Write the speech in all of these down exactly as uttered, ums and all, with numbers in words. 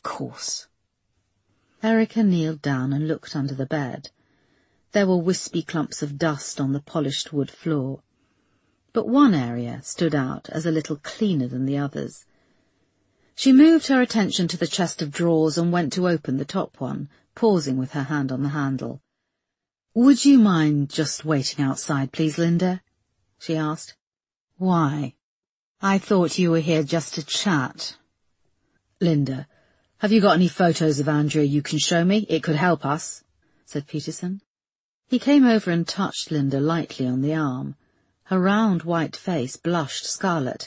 Of course. Erica kneeled down and looked under the bed. There were wispy clumps of dust on the polished wood floor, but one area stood out as a little cleaner than the others. She moved her attention to the chest of drawers and went to open the top one, pausing with her hand on the handle. "Would you mind just waiting outside, please, Linda?" she asked. "Why? I thought you were here just to chat." "Linda, have you got any photos of Andrea you can show me? It could help us," said Peterson. He came over and touched Linda lightly on the arm. Her round white face blushed scarlet.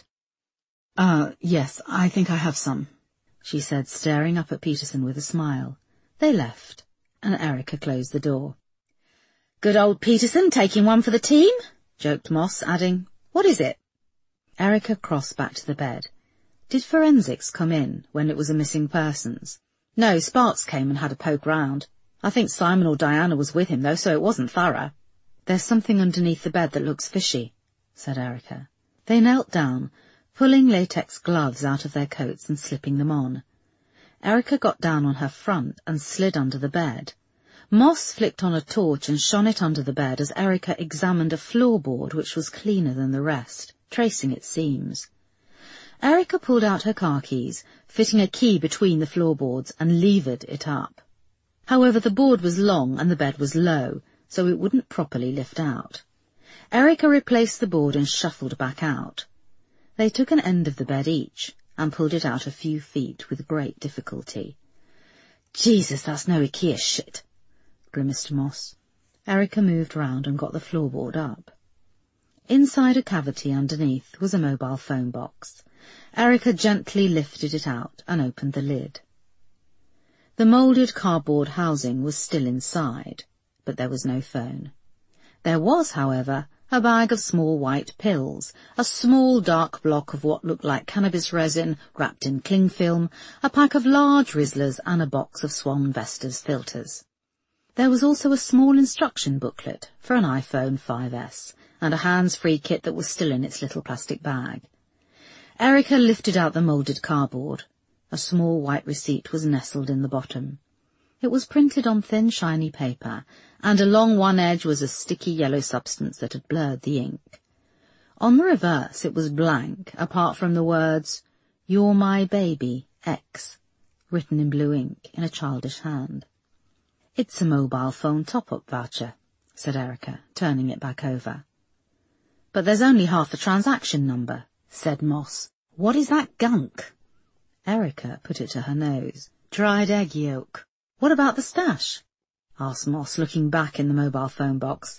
Uh, yes, I think I have some," she said, staring up at Peterson with a smile. They left, and Erica closed the door. "Good old Peterson taking one for the team," joked Moss, adding, "What is it?" Erica crossed back to the bed. Did forensics come in when it was a missing persons? No, Sparks came and had a poke round. I think Simon or Diana was with him, though, so it wasn't thorough. "There's something underneath the bed that looks fishy," said Erica. They knelt down, pulling latex gloves out of their coats and slipping them on. Erica got down on her front and slid under the bed. Moss flicked on a torch and shone it under the bed as Erica examined a floorboard which was cleaner than the rest, tracing its seams. Erica pulled out her car keys, fitting a key between the floorboards, and levered it up. However, the board was long and the bed was low, so it wouldn't properly lift out. Erica replaced the board and shuffled back out. They took an end of the bed each, and pulled it out a few feet with great difficulty. "Jesus, that's no IKEA shit," grimaced Moss. Erica moved round and got the floorboard up. Inside a cavity underneath was a mobile phone box. Erica gently lifted it out and opened the lid. The moulded cardboard housing was still inside, but there was no phone. There was, however, a bag of small white pills, a small dark block of what looked like cannabis resin wrapped in cling film, a pack of large Rizzlers, and a box of Swan Vestas filters. There was also a small instruction booklet for an iPhone five S, and a hands-free kit that was still in its little plastic bag. Erica lifted out the moulded cardboard. A small white receipt was nestled in the bottom. It was printed on thin, shiny paper, and along one edge was a sticky yellow substance that had blurred the ink. On the reverse it was blank, apart from the words, "You're my baby, X," written in blue ink in a childish hand. "It's a mobile phone top-up voucher," said Erica, turning it back over. "But there's only half the transaction number," said Moss. "What is that gunk?" Erica put it to her nose. "Dried egg yolk." "What about the stash?" asked Moss, looking back in the mobile phone box.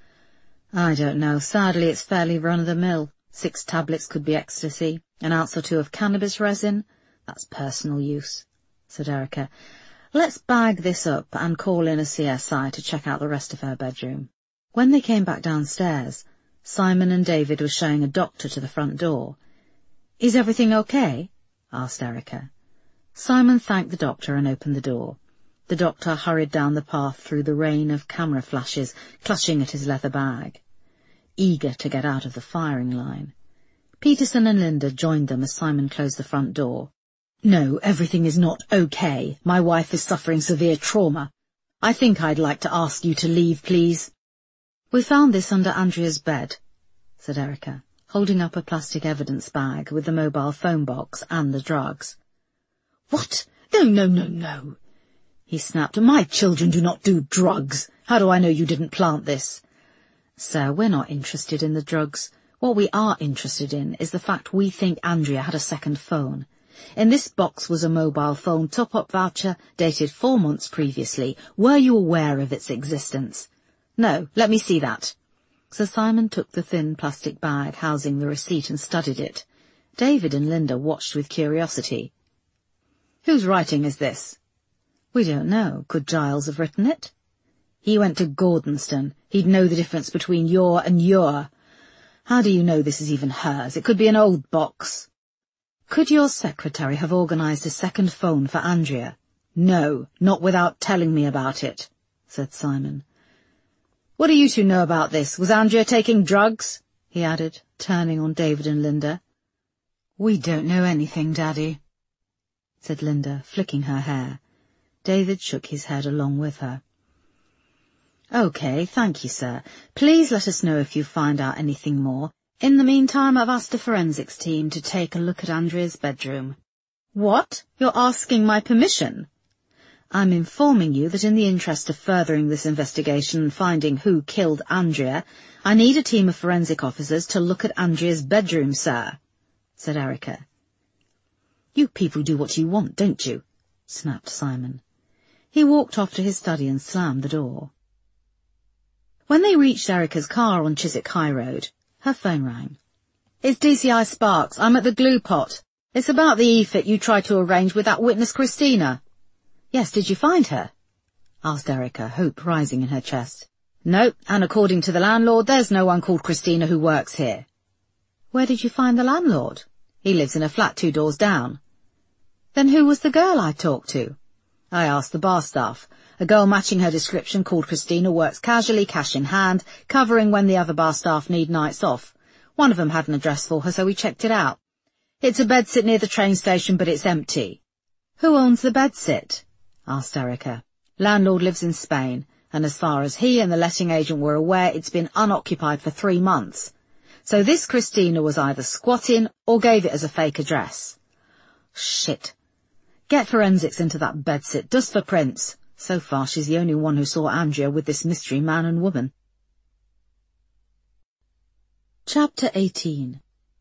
"I don't know. Sadly, it's fairly run-of-the-mill. Six tablets could be ecstasy, an ounce or two of cannabis resin. That's personal use," said Erica. "Let's bag this up and call in a C S I to check out the rest of her bedroom." When they came back downstairs, Simon and David were showing a doctor to the front door. "Is everything okay?" asked Erica. Simon thanked the doctor and opened the door. The doctor hurried down the path through the rain of camera flashes, clutching at his leather bag, eager to get out of the firing line. Peterson and Linda joined them as Simon closed the front door. "No, everything is not okay. My wife is suffering severe trauma. I think I'd like to ask you to leave, please." "We found this under Andrea's bed," said Erica, holding up a plastic evidence bag with the mobile phone box and the drugs. "What? No, no, no, no," he snapped. "My children do not do drugs. How do I know you didn't plant this?" "Sir, we're not interested in the drugs. What we are interested in is the fact we think Andrea had a second phone. In this box was a mobile phone top-up voucher dated four months previously. Were you aware of its existence?" "No, let me see that." Sir Simon took the thin plastic bag housing the receipt and studied it. David and Linda watched with curiosity. "Whose writing is this?" "We don't know. Could Giles have written it?" "He went to Gordonston. He'd know the difference between your and your. How do you know this is even hers? It could be an old box." "Could your secretary have organised a second phone for Andrea?" "No, not without telling me about it," said Simon. "What do you two know about this? Was Andrea taking drugs?" he added, turning on David and Linda. "We don't know anything, Daddy." said Linda, flicking her hair. David shook his head along with her. OK, thank you, sir. Please let us know if you find out anything more. In the meantime, I've asked the forensics team to take a look at Andrea's bedroom. What? You're asking my permission? I'm informing you that in the interest of furthering this investigation and finding who killed Andrea, I need a team of forensic officers to look at Andrea's bedroom, sir, said Erica. You people do what you want, don't you? Snapped Simon. He walked off to his study and slammed the door. When they reached Erica's car on Chiswick High Road, her phone rang. It's D C I Sparks. I'm at the glue pot. It's about the E-fit you tried to arrange with that witness Christina. Yes, did you find her? Asked Erica, hope rising in her chest. No, and according to the landlord, there's no one called Christina who works here. Where did you find the landlord? He lives in a flat two doors down. Then who was the girl I talked to? I asked the bar staff. A girl matching her description called Christina works casually, cash in hand, covering when the other bar staff need nights off. One of them had an address for her, so we checked it out. It's a bedsit near the train station, but it's empty. Who owns the bedsit? Asked Erica. Landlord lives in Spain, and as far as he and the letting agent were aware, it's been unoccupied for three months. So this Christina was either squatting or gave it as a fake address. Shit. Get forensics into that bedsit, just for prints. So far, she's the only one who saw Andrea with this mystery man and woman. Chapter eighteen.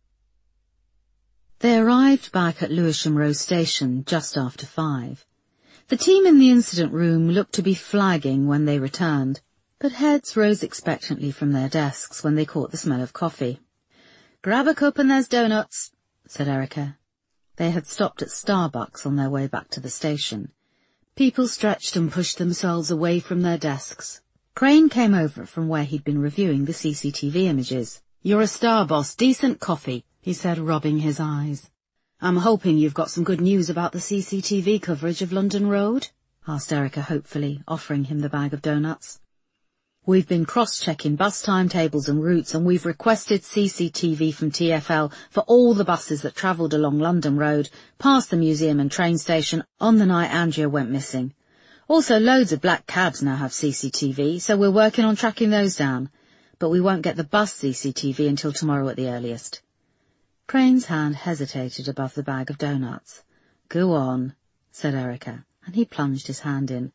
They arrived back at Lewisham Row Station just after five. The team in the incident room looked to be flagging when they returned, but heads rose expectantly from their desks when they caught the smell of coffee. Grab a cup and there's donuts, said Erica. They had stopped at Starbucks on their way back to the station. People stretched and pushed themselves away from their desks. Crane came over from where he'd been reviewing the C C T V images. You're a star, boss. Decent coffee, he said, rubbing his eyes. I'm hoping you've got some good news about the C C T V coverage of London Road? Asked Erica hopefully, offering him the bag of donuts. We've been cross-checking bus timetables and routes, and we've requested C C T V from T F L for all the buses that travelled along London Road, past the museum and train station, on the night Andrea went missing. Also, loads of black cabs now have C C T V, so we're working on tracking those down. But we won't get the bus C C T V until tomorrow at the earliest. Crane's hand hesitated above the bag of donuts. Go on, said Erica, and he plunged his hand in.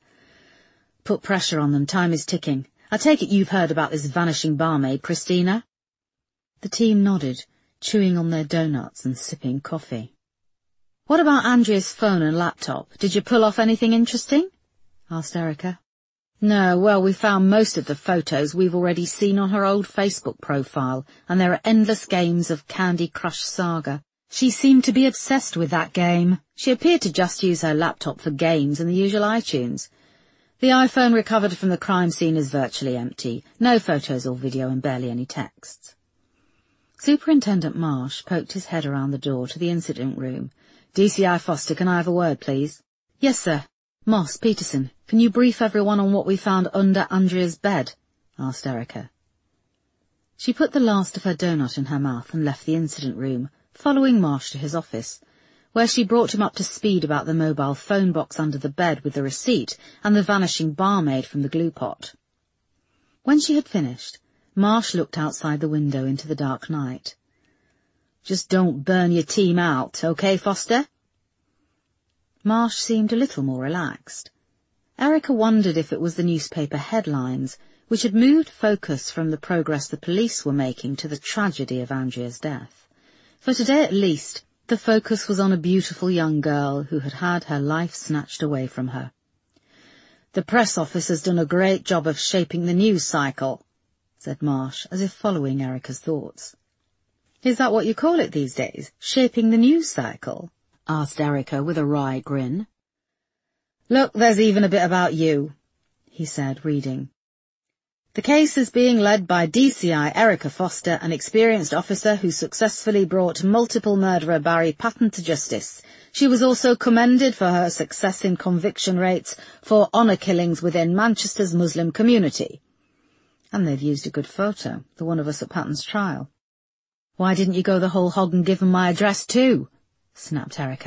Put pressure on them, time is ticking. I take it you've heard about this vanishing barmaid, Christina? The team nodded, chewing on their donuts and sipping coffee. What about Andrea's phone and laptop? Did you pull off anything interesting? Asked Erica. No, well, we found most of the photos we've already seen on her old Facebook profile, and there are endless games of Candy Crush Saga. She seemed to be obsessed with that game. She appeared to just use her laptop for games and the usual iTunes. The iPhone recovered from the crime scene is virtually empty. No photos or video and barely any texts. Superintendent Marsh poked his head around the door to the incident room. D C I Foster, can I have a word, please? Yes, sir. Moss, Peterson, can you brief everyone on what we found under Andrea's bed? Asked Erica. She put the last of her donut in her mouth and left the incident room, following Marsh to his office, where she brought him up to speed about the mobile phone box under the bed with the receipt and the vanishing barmaid from the glue pot. When she had finished, Marsh looked outside the window into the dark night. Just don't burn your team out, okay, Foster? Marsh seemed a little more relaxed. Erica wondered if it was the newspaper headlines, which had moved focus from the progress the police were making to the tragedy of Andrea's death. For today at least, the focus was on a beautiful young girl who had had her life snatched away from her. The press office has done a great job of shaping the news cycle, said Marsh, as if following Erica's thoughts. Is that what you call it these days, shaping the news cycle? Asked Erica with a wry grin. Look, there's even a bit about you, he said, reading. The case is being led by D C I Erica Foster, an experienced officer who successfully brought multiple murderer Barry Patton to justice. She was also commended for her success in conviction rates for honour killings within Manchester's Muslim community. And they've used a good photo, the one of us at Patton's trial. Why didn't you go the whole hog and give them my address too? Snapped Erica.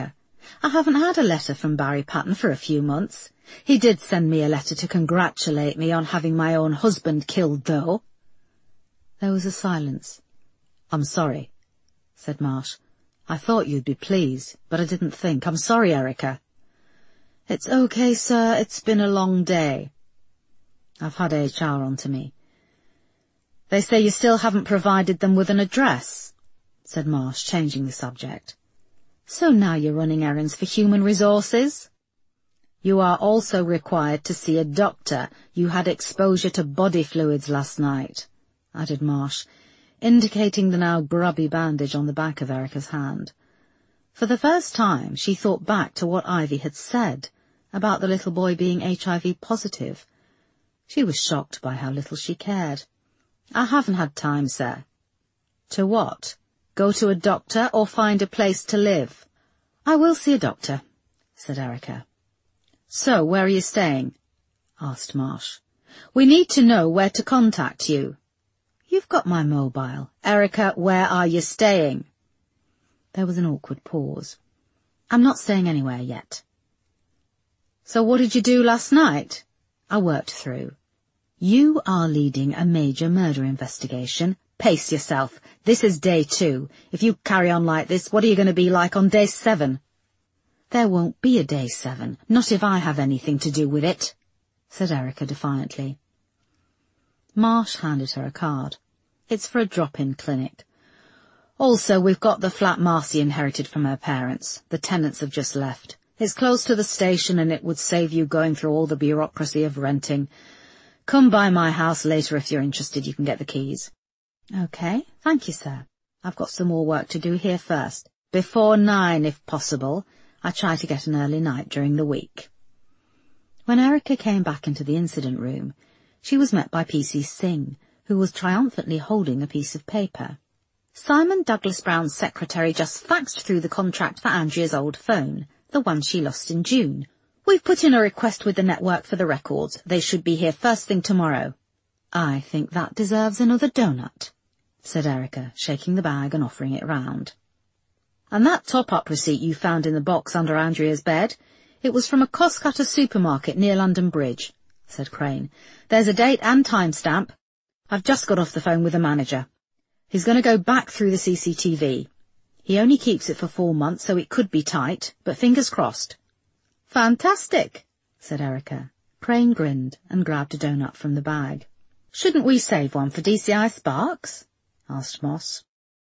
I haven't had a letter from Barry Patten for a few months. He did send me a letter to congratulate me on having my own husband killed, though." There was a silence. "I'm sorry," said Marsh. "I thought you'd be pleased, but I didn't think. I'm sorry, Erica." "It's okay, sir. It's been a long day." "I've had H R on to me. They say you still haven't provided them with an address," said Marsh, changing the subject. "So now you're running errands for human resources?" "You are also required to see a doctor. You had exposure to body fluids last night," added Marsh, indicating the now grubby bandage on the back of Erica's hand. For the first time she thought back to what Ivy had said about the little boy being H I V positive. She was shocked by how little she cared. "I haven't had time, sir." "To what? Go to a doctor or find a place to live?" "I will see a doctor," said Erica. "So, where are you staying?" asked Marsh. "We need to know where to contact you." "You've got my mobile. Erica, where are you staying?" There was an awkward pause. "I'm not staying anywhere yet." "So what did you do last night?" "I worked through." "You are leading a major murder investigation. Pace yourself. This is day two. If you carry on like this, what are you going to be like on day seven?" "There won't be a day seven, not if I have anything to do with it," said Erica defiantly. Marsh handed her a card. "It's for a drop-in clinic. Also, we've got the flat Marcy inherited from her parents. The tenants have just left. It's close to the station and it would save you going through all the bureaucracy of renting. Come by my house later if you're interested. You can get the keys." "Okay, thank you, sir. I've got some more work to do here first. Before nine, if possible. I try to get an early night during the week." When Erica came back into the incident room, she was met by P C Singh, who was triumphantly holding a piece of paper. "Simon Douglas Brown's secretary just faxed through the contract for Andrea's old phone, the one she lost in June. We've put in a request with the network for the records. They should be here first thing tomorrow." "I think that deserves another donut," said Erica, shaking the bag and offering it round. "And that top-up receipt you found in the box under Andrea's bed? It was from a Costcutter supermarket near London Bridge," said Crane. "There's a date and timestamp. I've just got off the phone with the manager. He's going to go back through the C C T V. He only keeps it for four months, so it could be tight, but fingers crossed." "Fantastic," said Erica. Crane grinned and grabbed a donut from the bag. "Shouldn't we save one for D C I Sparks?" asked Moss.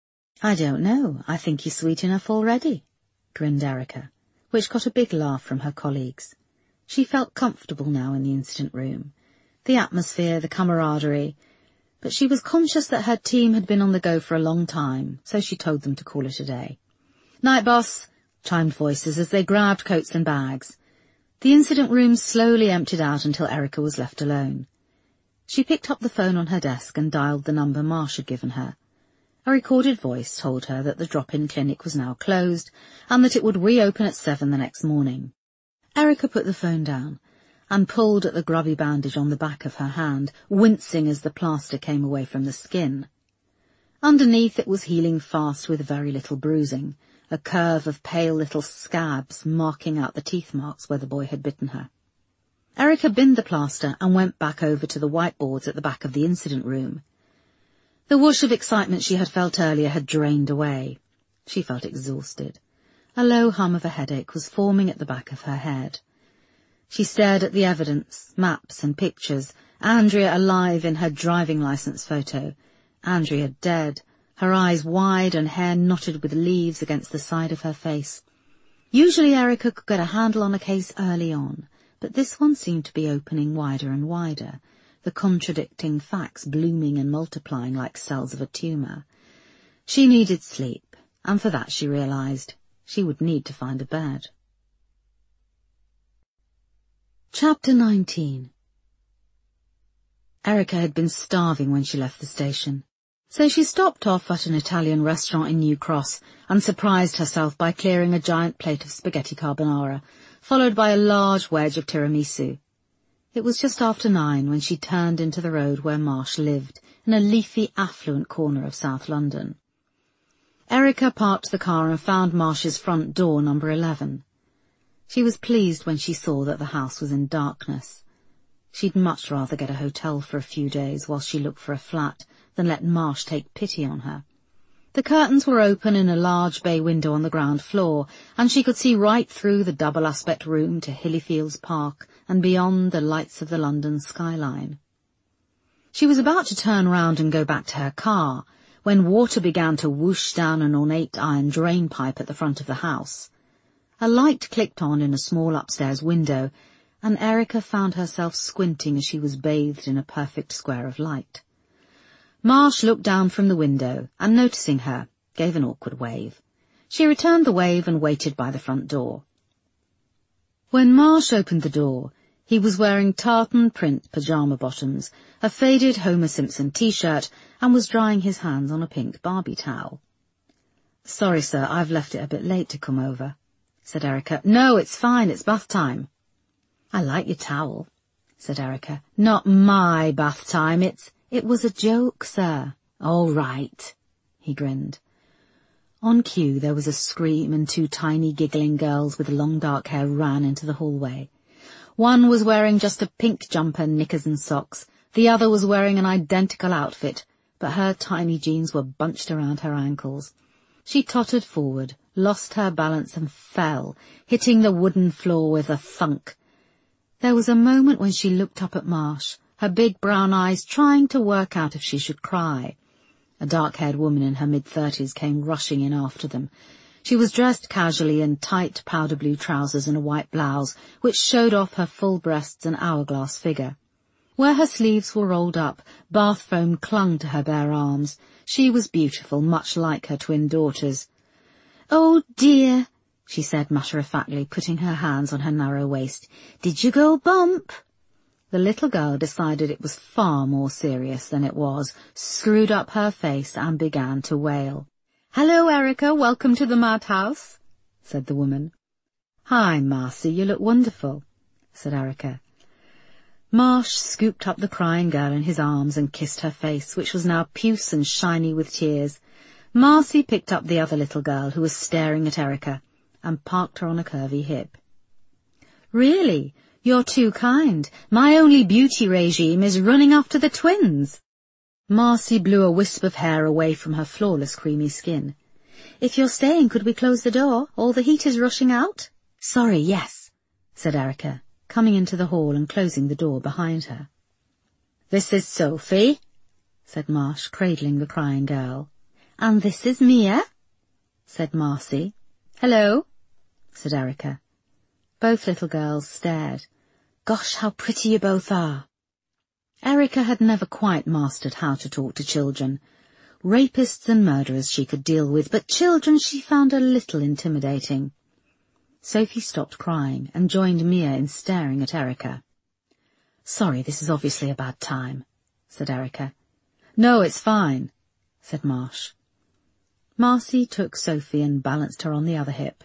"I don't know. I think he's sweet enough already," grinned Erica, which got a big laugh from her colleagues. She felt comfortable now in the incident room. The atmosphere, the camaraderie, but she was conscious that her team had been on the go for a long time, so she told them to call it a day. "Night, boss," chimed voices as they grabbed coats and bags. The incident room slowly emptied out until Erica was left alone. She picked up the phone on her desk and dialed the number Marsh had given her. A recorded voice told her that the drop-in clinic was now closed and that it would reopen at seven the next morning. Erica put the phone down and pulled at the grubby bandage on the back of her hand, wincing as the plaster came away from the skin. Underneath it was healing fast with very little bruising, a curve of pale little scabs marking out the teeth marks where the boy had bitten her. Erica binned the plaster and went back over to the whiteboards at the back of the incident room. The whoosh of excitement she had felt earlier had drained away. She felt exhausted. A low hum of a headache was forming at the back of her head. She stared at the evidence, maps and pictures, Andrea alive in her driving licence photo, Andrea dead, her eyes wide and hair knotted with leaves against the side of her face. Usually Erica could get a handle on a case early on, but this one seemed to be opening wider and wider, the contradicting facts blooming and multiplying like cells of a tumour. She needed sleep, and for that she realised she would need to find a bed. Chapter nineteen. Erica had been starving when she left the station, so she stopped off at an Italian restaurant in New Cross and surprised herself by clearing a giant plate of spaghetti carbonara, followed by a large wedge of tiramisu. It was just after nine when she turned into the road where Marsh lived, in a leafy, affluent corner of South London. Erica parked the car and found Marsh's front door, number eleven. She was pleased when she saw that the house was in darkness. She'd much rather get a hotel for a few days while she looked for a flat than let Marsh take pity on her. The curtains were open in a large bay window on the ground floor, and she could see right through the double-aspect room to Hillyfields Park and beyond the lights of the London skyline. She was about to turn round and go back to her car when water began to whoosh down an ornate iron drain pipe at the front of the house. A light clicked on in a small upstairs window, and Erica found herself squinting as she was bathed in a perfect square of light. Marsh looked down from the window, and noticing her, gave an awkward wave. She returned the wave and waited by the front door. When Marsh opened the door, he was wearing tartan print pyjama bottoms, a faded Homer Simpson t-shirt, and was drying his hands on a pink Barbie towel. "Sorry, sir, I've left it a bit late to come over," said Erica. "No, it's fine, it's bath time." "I like your towel," said Erica. "Not my bath time, it's—" "It was a joke, sir." "All right," he grinned. On cue there was a scream and two tiny giggling girls with long dark hair ran into the hallway. One was wearing just a pink jumper, knickers and socks. The other was wearing an identical outfit, but her tiny jeans were bunched around her ankles. She tottered forward, lost her balance and fell, hitting the wooden floor with a thunk. There was a moment when she looked up at Marsh, her big brown eyes trying to work out if she should cry. A dark-haired woman in her mid-thirties came rushing in after them. She was dressed casually in tight powder-blue trousers and a white blouse, which showed off her full breasts and hourglass figure. Where her sleeves were rolled up, bath foam clung to her bare arms. She was beautiful, much like her twin daughters. "Oh, dear," she said matter-of-factly, putting her hands on her narrow waist. "Did you go bump?" The little girl decided it was far more serious than it was, screwed up her face and began to wail. "Hello, Erica, welcome to the madhouse," said the woman. "Hi, Marcy, you look wonderful," said Erica. Marsh scooped up the crying girl in his arms and kissed her face, which was now puce and shiny with tears. Marcy picked up the other little girl, who was staring at Erica, and parked her on a curvy hip. "Really? You're too kind. My only beauty regime is running after the twins." Marcy blew a wisp of hair away from her flawless creamy skin. "If you're staying, could we close the door? All the heat is rushing out." "Sorry, yes," said Erica, coming into the hall and closing the door behind her. "This is Sophie," said Marsh, cradling the crying girl. "And this is Mia," said Marcy. "Hello," said Erica. Both little girls stared. "Gosh, how pretty you both are." Erica had never quite mastered how to talk to children. Rapists and murderers she could deal with, but children she found a little intimidating. Sophie stopped crying and joined Mia in staring at Erica. "Sorry, this is obviously a bad time," said Erica. "No, it's fine," said Marsh. Marcy took Sophie and balanced her on the other hip.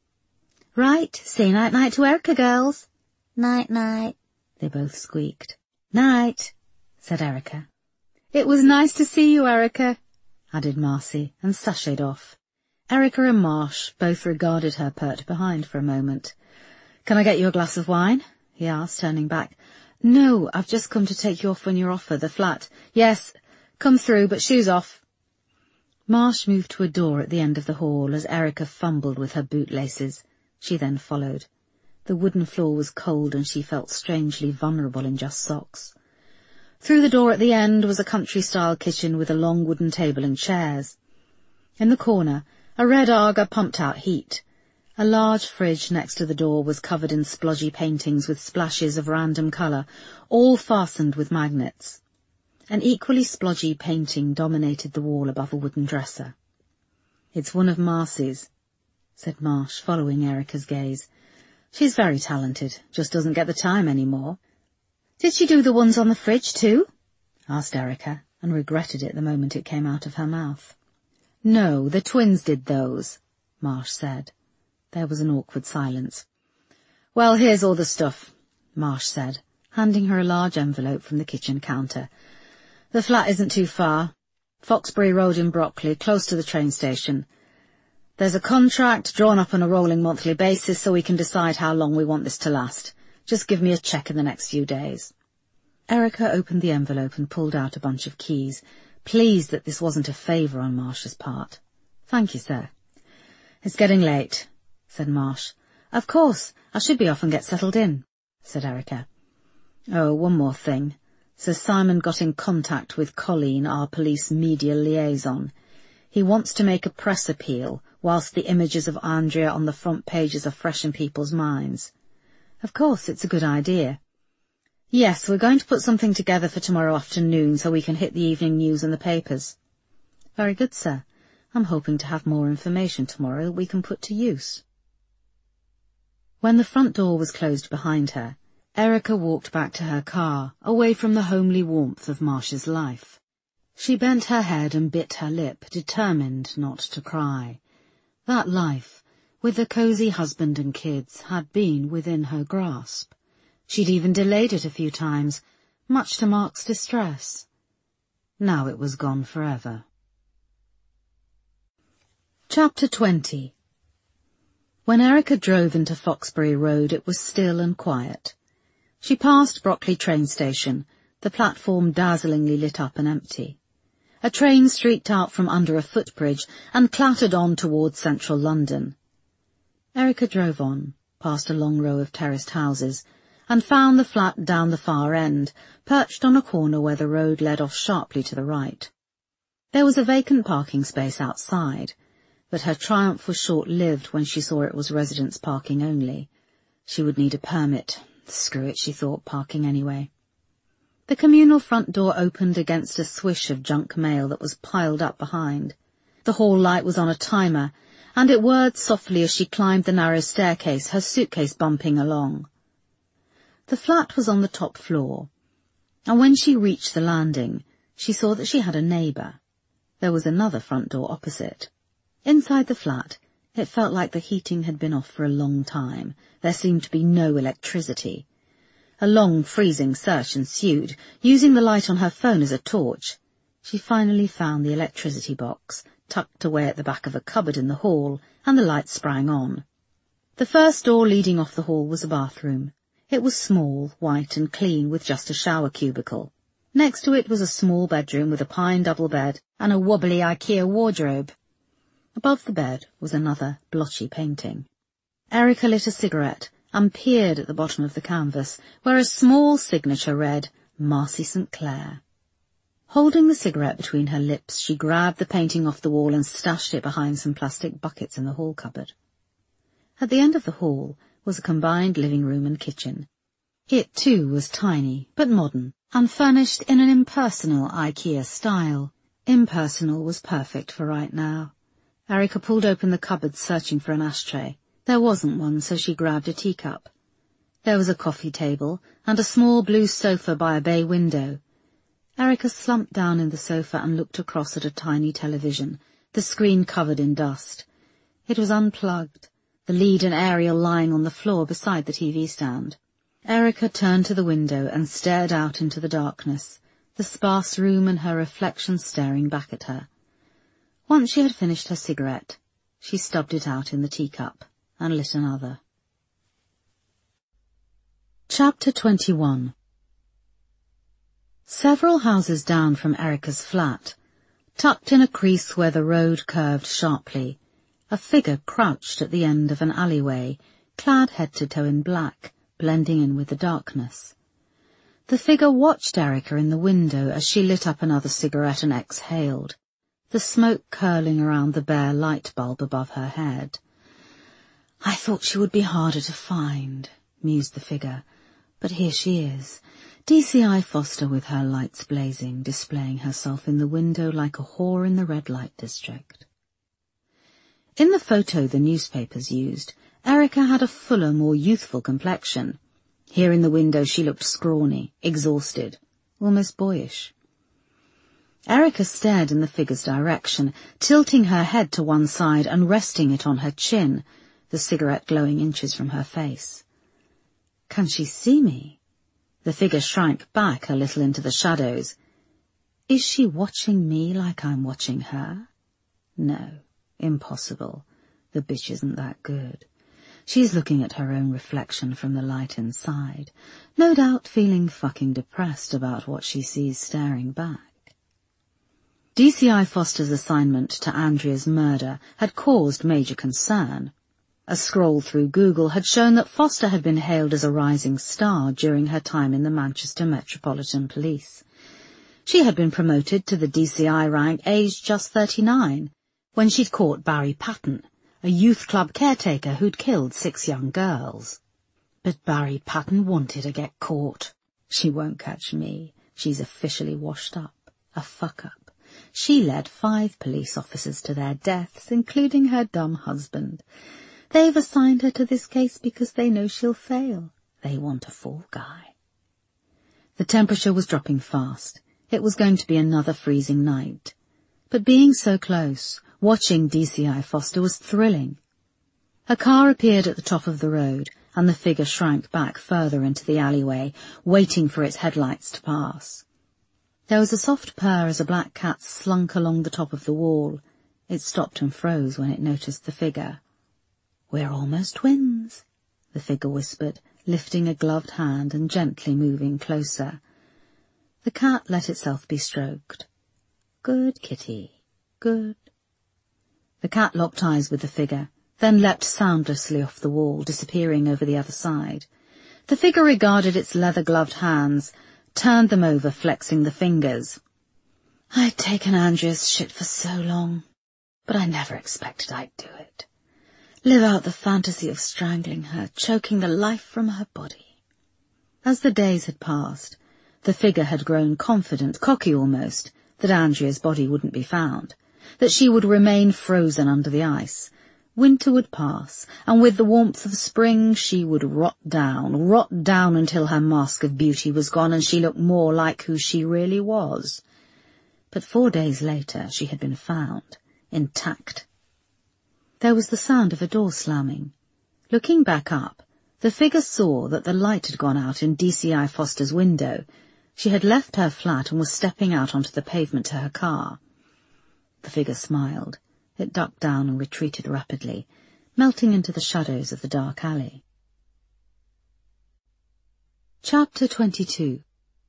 "Right, say night-night to Erica, girls." "Night-night," they both squeaked. "Night," said Erica. "It was nice to see you, Erica," added Marcy, and sashayed off. Erica and Marsh both regarded her pert behind for a moment. "Can I get you a glass of wine?" he asked, turning back. "No, I've just come to take you off when you're off at the flat." "Yes, come through, but shoes off." Marsh moved to a door at the end of the hall as Erica fumbled with her bootlaces. She then followed. The wooden floor was cold and she felt strangely vulnerable in just socks. Through the door at the end was a country-style kitchen with a long wooden table and chairs. In the corner, a red Aga pumped out heat. A large fridge next to the door was covered in splodgy paintings with splashes of random colour, all fastened with magnets. An equally splodgy painting dominated the wall above a wooden dresser. "It's one of Marcy's," said Marsh, following Erica's gaze. "She's very talented, just doesn't get the time any more." "Did she do the ones on the fridge too?" asked Erica, and regretted it the moment it came out of her mouth. "No, the twins did those," Marsh said. There was an awkward silence. "Well, here's all the stuff," Marsh said, handing her a large envelope from the kitchen counter. "The flat isn't too far. Foxbury Road in Brockley, close to the train station. There's a contract drawn up on a rolling monthly basis so we can decide how long we want this to last. Just give me a cheque in the next few days. Erica opened the envelope and pulled out a bunch of keys, pleased that this wasn't a favour on Marsh's part. Thank you, sir. It's getting late, said Marsh. Of course, I should be off and get settled in, said Erica. Oh, one more thing. Sir Simon got in contact with Colleen, our police media liaison. He wants to make a press appeal whilst the images of Andrea on the front pages are fresh in people's minds. Of course, it's a good idea. Yes, we're going to put something together for tomorrow afternoon so we can hit the evening news in the papers. Very good, sir. I'm hoping to have more information tomorrow that we can put to use. When the front door was closed behind her, Erica walked back to her car, away from the homely warmth of Marsh's life. She bent her head and bit her lip, determined not to cry. That life, with the cosy husband and kids, had been within her grasp. She'd even delayed it a few times, much to Mark's distress. Now it was gone forever. Chapter twenty. When Erica drove into Foxbury Road, it was still and quiet. She passed Brockley train station, the platform dazzlingly lit up and empty. A train streaked out from under a footbridge and clattered on towards central London. Erica drove on, past a long row of terraced houses, and found the flat down the far end, perched on a corner where the road led off sharply to the right. There was a vacant parking space outside, but her triumph was short-lived when she saw it was residents parking only. She would need a permit. Screw it, she thought, parking anyway. The communal front door opened against a swish of junk mail that was piled up behind. The hall light was on a timer, and it whirred softly as she climbed the narrow staircase, her suitcase bumping along. The flat was on the top floor, and when she reached the landing, she saw that she had a neighbour. There was another front door opposite. Inside the flat, it felt like the heating had been off for a long time. There seemed to be no electricity. A long, freezing search ensued. Using the light on her phone as a torch, she finally found the electricity box, tucked away at the back of a cupboard in the hall, and the light sprang on. The first door leading off the hall was a bathroom. It was small, white and clean, with just a shower cubicle. Next to it was a small bedroom with a pine double bed and a wobbly IKEA wardrobe. Above the bed was another blotchy painting. Erica lit a cigarette and peered at the bottom of the canvas, where a small signature read, Marcy Saint Clair. Holding the cigarette between her lips, she grabbed the painting off the wall and stashed it behind some plastic buckets in the hall cupboard. At the end of the hall was a combined living room and kitchen. It, too, was tiny, but modern, and furnished in an impersonal IKEA style. Impersonal was perfect for right now. Erica pulled open the cupboard, searching for an ashtray. There wasn't one, so she grabbed a teacup. There was a coffee table and a small blue sofa by a bay window. Erica slumped down in the sofa and looked across at a tiny television, the screen covered in dust. It was unplugged, the lead and aerial lying on the floor beside the T V stand. Erica turned to the window and stared out into the darkness, the sparse room and her reflection staring back at her. Once she had finished her cigarette, she stubbed it out in the teacup and lit another. Chapter twenty-one. Several houses down from Erica's flat, tucked in a crease where the road curved sharply, a figure crouched at the end of an alleyway, clad head to toe in black, blending in with the darkness. The figure watched Erica in the window as she lit up another cigarette and exhaled, the smoke curling around the bare light bulb above her head. I thought she would be harder to find, mused the figure, but here she is, D C I Foster with her lights blazing, displaying herself in the window like a whore in the red light district. In the photo the newspapers used, Erica had a fuller, more youthful complexion. Here in the window she looked scrawny, exhausted, almost boyish. Erica stared in the figure's direction, tilting her head to one side and resting it on her chin, the cigarette glowing inches from her face. Can she see me? The figure shrank back a little into the shadows. Is she watching me like I'm watching her? No, impossible. The bitch isn't that good. She's looking at her own reflection from the light inside, no doubt feeling fucking depressed about what she sees staring back. D C I Foster's assignment to Andrea's murder had caused major concern. A scroll through Google had shown that Foster had been hailed as a rising star during her time in the Manchester Metropolitan Police. She had been promoted to the D C I rank aged just thirty-nine, when she'd caught Barry Patton, a youth club caretaker who'd killed six young girls. But Barry Patton wanted to get caught. She won't catch me. She's officially washed up. A fuck-up. She led five police officers to their deaths, including her dumb husband. They've assigned her to this case because they know she'll fail. They want a fall guy. The temperature was dropping fast. It was going to be another freezing night. But being so close, watching D C I Foster was thrilling. A car appeared at the top of the road, and the figure shrank back further into the alleyway, waiting for its headlights to pass. There was a soft purr as a black cat slunk along the top of the wall. It stopped and froze when it noticed the figure. "We're almost twins," the figure whispered, lifting a gloved hand and gently moving closer. The cat let itself be stroked. "Good kitty, good." The cat locked eyes with the figure, then leapt soundlessly off the wall, disappearing over the other side. The figure regarded its leather-gloved hands, turned them over, flexing the fingers. "I'd taken Andrea's shit for so long, but I never expected I'd do it. Live out the fantasy of strangling her, choking the life from her body." As the days had passed, the figure had grown confident, cocky almost, that Andrea's body wouldn't be found, that she would remain frozen under the ice. Winter would pass, and with the warmth of spring she would rot down, rot down until her mask of beauty was gone and she looked more like who she really was. But four days later she had been found, intact. There was the sound of a door slamming. Looking back up, the figure saw that the light had gone out in D C I Foster's window. She had left her flat and was stepping out onto the pavement to her car. The figure smiled. It ducked down and retreated rapidly, melting into the shadows of the dark alley. Chapter twenty-two.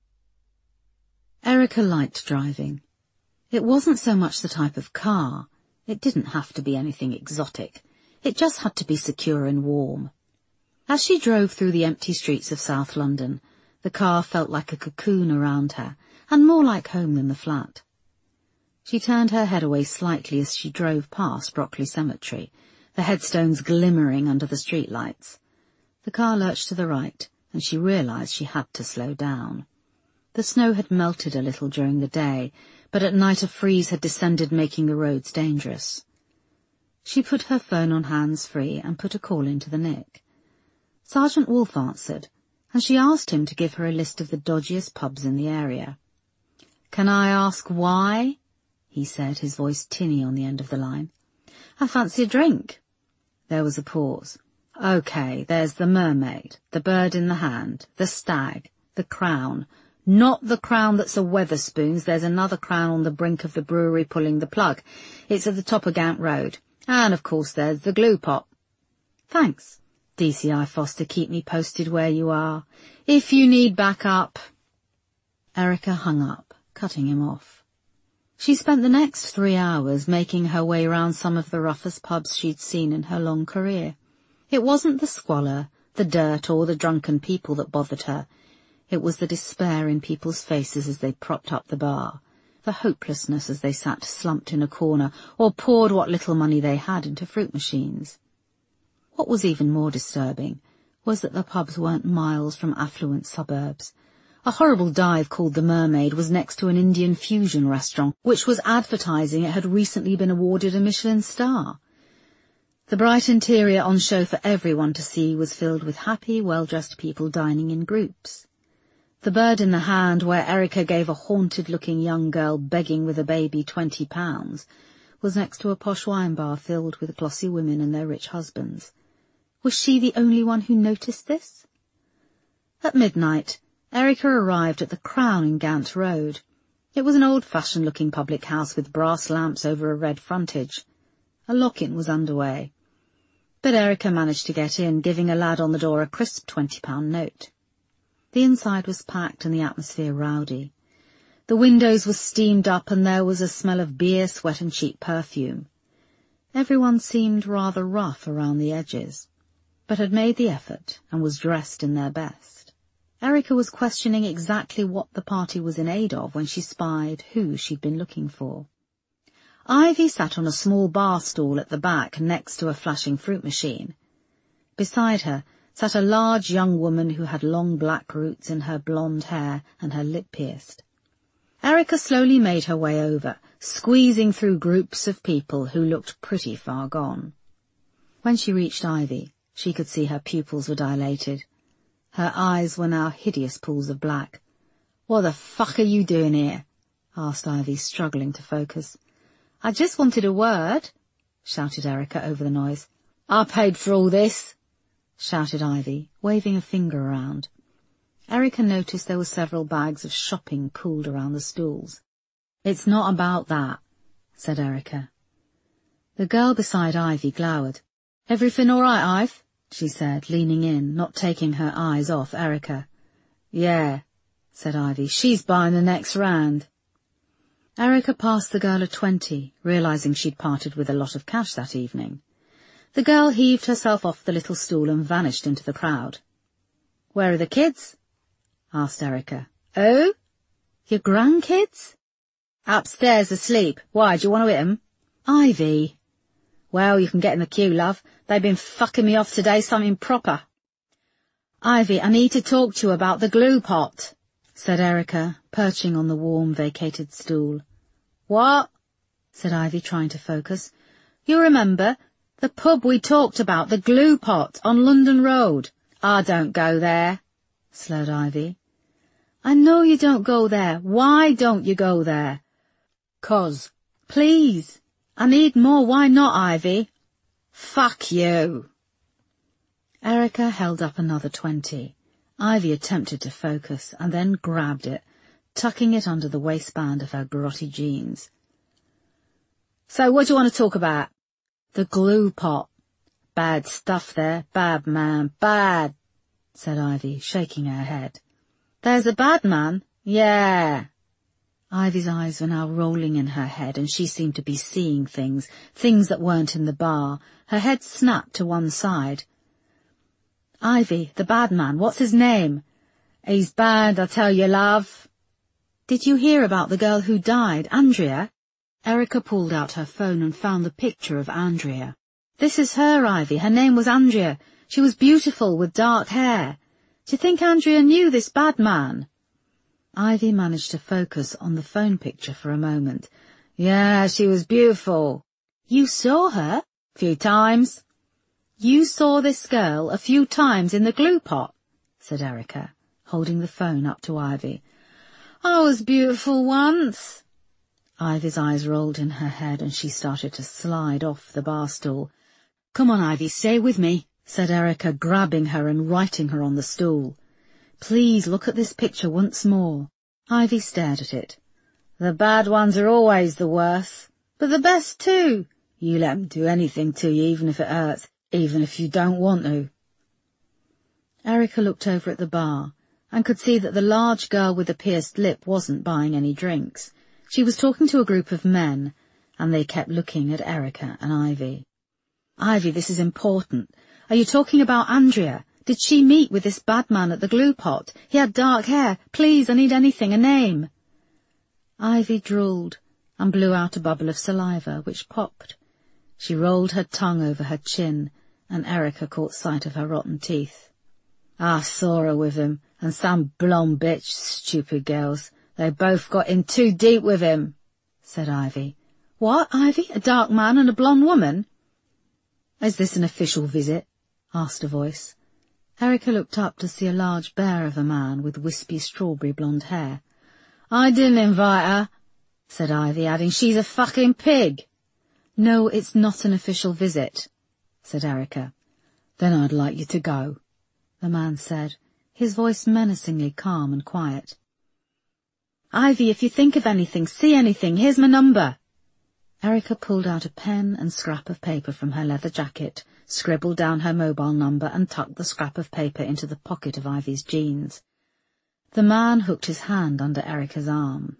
Erica liked driving. It wasn't so much the type of car. It didn't have to be anything exotic. It just had to be secure and warm. As she drove through the empty streets of South London, the car felt like a cocoon around her, and more like home than the flat. She turned her head away slightly as she drove past Brockley Cemetery, the headstones glimmering under the streetlights. The car lurched to the right, and she realized she had to slow down. The snow had melted a little during the day, but at night a freeze had descended, making the roads dangerous. She put her phone on hands-free and put a call into the Nick. Sergeant Wolfe answered, and she asked him to give her a list of the dodgiest pubs in the area. "Can I ask why?" he said, his voice tinny on the end of the line. "I fancy a drink." There was a pause. "OK, there's the Mermaid, the Bird in the Hand, the Stag, the Crown. Not the Crown that's a Wetherspoons. There's another Crown on the brink of the brewery pulling the plug. It's at the top of Gant Road. And, of course, there's the Glue Pot." "Thanks. D C I Foster, keep me posted where you are. If you need backup." Erica hung up, cutting him off. She spent the next three hours making her way round some of the roughest pubs she'd seen in her long career. It wasn't the squalor, the dirt, or the drunken people that bothered her. It was the despair in people's faces as they propped up the bar, the hopelessness as they sat slumped in a corner or poured what little money they had into fruit machines. What was even more disturbing was that the pubs weren't miles from affluent suburbs. A horrible dive called the Mermaid was next to an Indian fusion restaurant, which was advertising it had recently been awarded a Michelin star. The bright interior on show for everyone to see was filled with happy, well-dressed people dining in groups. The Bird in the Hand, where Erica gave a haunted-looking young girl begging with a baby twenty pounds, was next to a posh wine bar filled with glossy women and their rich husbands. Was she the only one who noticed this? At midnight, Erica arrived at the Crown in Gant Road. It was an old-fashioned looking public house with brass lamps over a red frontage. A lock-in was underway. But Erica managed to get in, giving a lad on the door a crisp twenty-pound note. The inside was packed and the atmosphere rowdy. The windows were steamed up and there was a smell of beer, sweat and cheap perfume. Everyone seemed rather rough around the edges, but had made the effort and was dressed in their best. Erica was questioning exactly what the party was in aid of when she spied who she'd been looking for. Ivy sat on a small bar stool at the back next to a flashing fruit machine. Beside her sat a large young woman who had long black roots in her blonde hair and her lip pierced. Erica slowly made her way over, squeezing through groups of people who looked pretty far gone. When she reached Ivy, she could see her pupils were dilated. Her eyes were now hideous pools of black. "What the fuck are you doing here?" asked Ivy, struggling to focus. "I just wanted a word," shouted Erica over the noise. "I paid for all this," shouted Ivy, waving a finger around. Erica noticed there were several bags of shopping pooled around the stools. "It's not about that," said Erica. The girl beside Ivy glowered. "Everything all right, Ive?" she said, leaning in, not taking her eyes off Erica. "Yeah," said Ivy. "She's buying the next round." Erica passed the girl a twenty, realizing she'd parted with a lot of cash that evening. The girl heaved herself off the little stool and vanished into the crowd. "Where are the kids?" asked Erica. "Oh? Your grandkids?" "Upstairs asleep. Why, do you want to hit 'em?" "Ivy." "Well, you can get in the queue, love. They've been fucking me off today, something proper." "Ivy, I need to talk to you about the glue pot," said Erica, perching on the warm, vacated stool. "What?" said Ivy, trying to focus. "You remember, the pub we talked about, the glue pot, on London Road?" "I don't go there," slurred Ivy. "I know you don't go there. Why don't you go there?" "'Cause." "Please. I need more. Why not, Ivy?" "Fuck you." Erica held up another twenty. Ivy attempted to focus and then grabbed it, tucking it under the waistband of her grotty jeans. "So what do you want to talk about?" "The glue pot." "Bad stuff there. Bad man. Bad," said Ivy, shaking her head. "There's a bad man?" "Yeah." Ivy's eyes were now rolling in her head, and she seemed to be seeing things, things that weren't in the bar. Her head snapped to one side. "Ivy, the bad man, what's his name?" "He's bad, I tell you, love." "Did you hear about the girl who died, Andrea?" Erica pulled out her phone and found the picture of Andrea. "This is her, Ivy. Her name was Andrea. She was beautiful with dark hair. Do you think Andrea knew this bad man?" Ivy managed to focus on the phone picture for a moment. "Yeah, she was beautiful." "You saw her?" "Few times." "You saw this girl a few times in the glue pot?" said Erica, holding the phone up to Ivy. "I was beautiful once." Ivy's eyes rolled in her head and she started to slide off the bar stool. "Come on, Ivy, stay with me," said Erica, grabbing her and righting her on the stool. "Please look at this picture once more." Ivy stared at it. "The bad ones are always the worst, but the best too. You let 'em do anything to you, even if it hurts, even if you don't want to." Erica looked over at the bar and could see that the large girl with the pierced lip wasn't buying any drinks. She was talking to a group of men, and they kept looking at Erica and Ivy. "Ivy, this is important. Are you talking about Andrea? Did she meet with this bad man at the glue pot? He had dark hair. Please, I need anything, a name." Ivy drooled and blew out a bubble of saliva, which popped. She rolled her tongue over her chin, and Erica caught sight of her rotten teeth. "I saw her with him, and some blonde bitch, stupid girls. They both got in too deep with him," said Ivy. "What, Ivy? A dark man and a blonde woman?" "Is this an official visit?" asked a voice. Erica looked up to see a large bear of a man with wispy strawberry blonde hair. "I didn't invite her," said Ivy, adding, "she's a fucking pig." "No, it's not an official visit," said Erica. "Then I'd like you to go," the man said, his voice menacingly calm and quiet. Ivy, if you think of anything, see anything, here's my number. Erica pulled out a pen and scrap of paper from her leather jacket, scribbled down her mobile number and tucked the scrap of paper into the pocket of Ivy's jeans. The man hooked his hand under Erica's arm.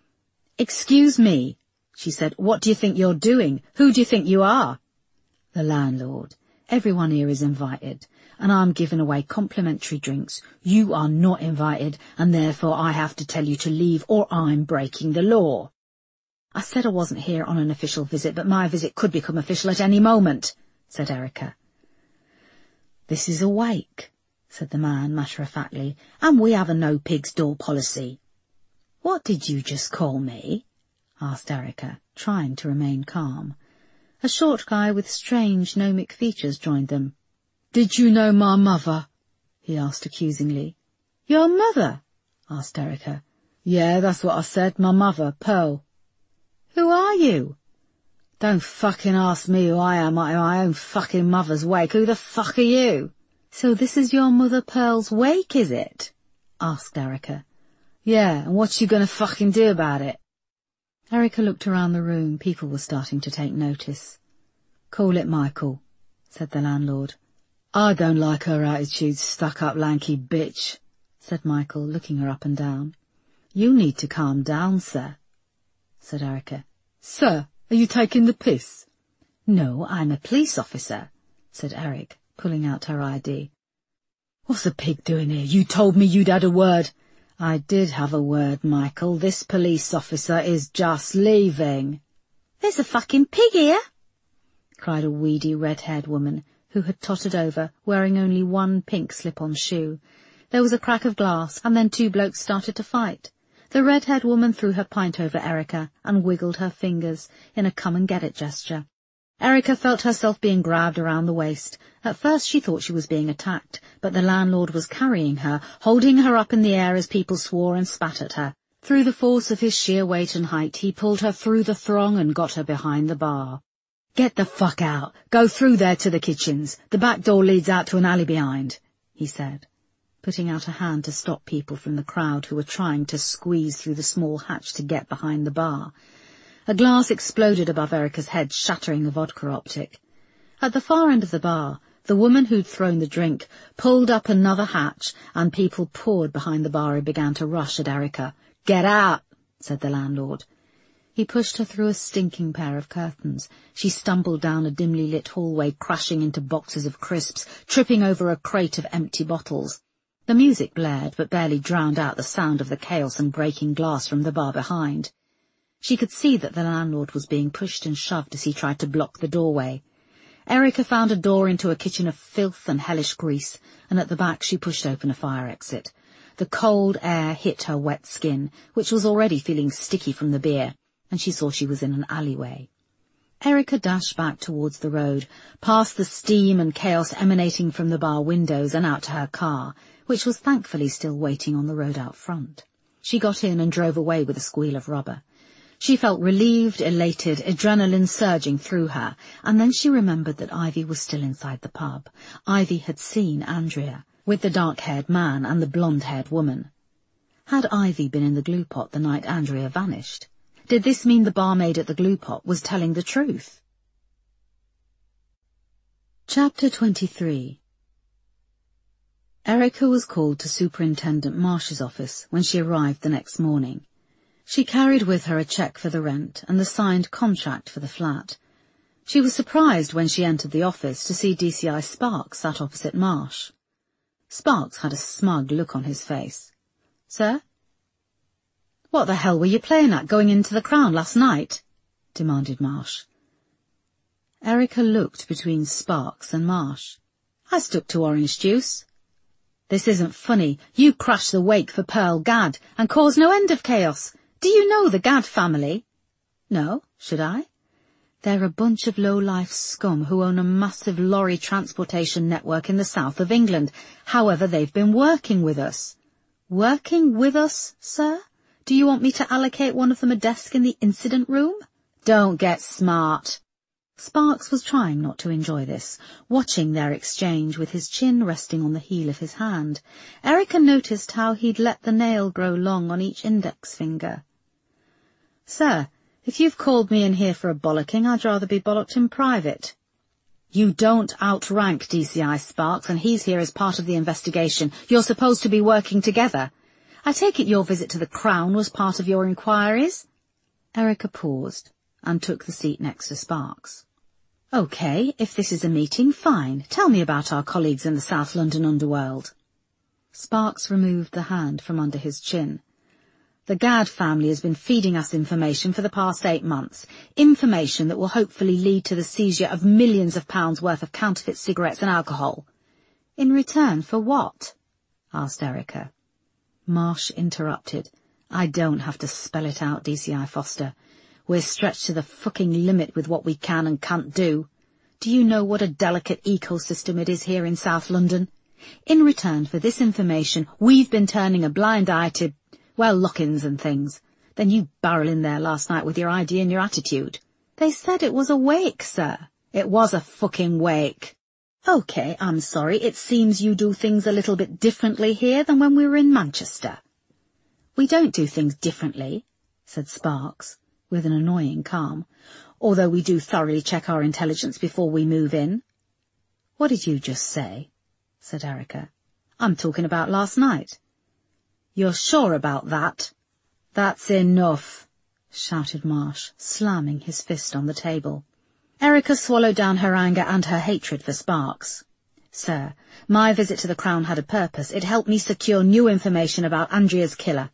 "Excuse me," she said. "What do you think you're doing? Who do you think you are?" "The landlord. Everyone here is invited, and I'm giving away complimentary drinks. You are not invited, and therefore I have to tell you to leave or I'm breaking the law." "I said I wasn't here on an official visit, but my visit could become official at any moment," said Erica. "This is a wake," said the man matter-of-factly, "and we have a no-pigs door policy." "What did you just call me?" asked Erica, trying to remain calm. A short guy with strange gnomic features joined them. "Did you know my mother?" he asked accusingly. "Your mother?" asked Erica. "Yeah, that's what I said, my mother, Pearl." "Who are you?" "Don't fucking ask me who I am at my own fucking mother's wake. Who the fuck are you?" "So this is your mother Pearl's wake, is it?" asked Erica. "Yeah, and what you gonna fucking do about it?" Erica looked around the room. People were starting to take notice. "Call it Michael," said the landlord. "I don't like her attitude, stuck-up lanky bitch," said Michael, looking her up and down. "You need to calm down, sir," said Erica. "Sir, are you taking the piss?" "No, I'm a police officer," said Eric, pulling out her I D. "What's the pig doing here? You told me you'd had a word." "I did have a word, Michael. This police officer is just leaving." "There's a fucking pig here," cried a weedy red-haired woman who had tottered over, wearing only one pink slip-on shoe. There was a crack of glass, and then two blokes started to fight. The red-haired woman threw her pint over Erica and wiggled her fingers in a come-and-get-it gesture. Erica felt herself being grabbed around the waist. At first she thought she was being attacked, but the landlord was carrying her, holding her up in the air as people swore and spat at her. Through the force of his sheer weight and height, he pulled her through the throng and got her behind the bar. "Get the fuck out! Go through there to the kitchens. The back door leads out to an alley behind," he said, putting out a hand to stop people from the crowd who were trying to squeeze through the small hatch to get behind the bar. A glass exploded above Erica's head, shattering the vodka optic. At the far end of the bar, the woman who'd thrown the drink pulled up another hatch, and people poured behind the bar and began to rush at Erica. "Get out," said the landlord. He pushed her through a stinking pair of curtains. She stumbled down a dimly lit hallway, crashing into boxes of crisps, tripping over a crate of empty bottles. The music blared, but barely drowned out the sound of the chaos and breaking glass from the bar behind. She could see that the landlord was being pushed and shoved as he tried to block the doorway. Erica found a door into a kitchen of filth and hellish grease, and at the back she pushed open a fire exit. The cold air hit her wet skin, which was already feeling sticky from the beer, and she saw she was in an alleyway. Erica dashed back towards the road, past the steam and chaos emanating from the bar windows and out to her car, which was thankfully still waiting on the road out front. She got in and drove away with a squeal of rubber. She felt relieved, elated, adrenaline surging through her, and then she remembered that Ivy was still inside the pub. Ivy had seen Andrea, with the dark-haired man and the blonde-haired woman. Had Ivy been in the glue pot the night Andrea vanished? Did this mean the barmaid at the glue pot was telling the truth? Chapter twenty-three. Erica was called to Superintendent Marsh's office when she arrived the next morning. She carried with her a cheque for the rent and the signed contract for the flat. She was surprised when she entered the office to see D C I Sparks sat opposite Marsh. Sparks had a smug look on his face. "Sir?" "What the hell were you playing at going into the Crown last night?" demanded Marsh. Erica looked between Sparks and Marsh. "I stuck to orange juice." "This isn't funny. You crashed the wake for Pearl Gadd and caused no end of chaos. Do you know the Gadd family?" "No, should I?" "They're a bunch of low-life scum who own a massive lorry transportation network in the south of England. However, they've been working with us." "Working with us, sir? Do you want me to allocate one of them a desk in the incident room?" "Don't get smart." Sparks was trying not to enjoy this, watching their exchange with his chin resting on the heel of his hand. Erica noticed how he'd let the nail grow long on each index finger. "Sir, if you've called me in here for a bollocking, I'd rather be bollocked in private." "You don't outrank D C I Sparks, and he's here as part of the investigation. You're supposed to be working together. I take it your visit to the Crown was part of your inquiries?" Erica paused and took the seat next to Sparks. "OK, if this is a meeting, fine. Tell me about our colleagues in the South London underworld." Sparks removed the hand from under his chin. "The Gadd family has been feeding us information for the past eight months. Information that will hopefully lead to the seizure of millions of pounds worth of counterfeit cigarettes and alcohol." "In return for what?" asked Erica. Marsh interrupted. "I don't have to spell it out, D C I Foster. We're stretched to the fucking limit with what we can and can't do. Do you know what a delicate ecosystem it is here in South London? In return for this information, we've been turning a blind eye to, well, lock-ins and things. Then you barrel in there last night with your idea and your attitude." "They said it was a wake, sir." "It was a fucking wake." "OK, I'm sorry. It seems you do things a little bit differently here than when we were in Manchester." "We don't do things differently," said Sparks, with an annoying calm, "although we do thoroughly check our intelligence before we move in." "What did you just say?" said Erica. "I'm talking about last night." "You're sure about that?" "That's enough," shouted Marsh, slamming his fist on the table. Erica swallowed down her anger and her hatred for Sparks. "Sir, my visit to the Crown had a purpose. It helped me secure new information about Andrea's killer."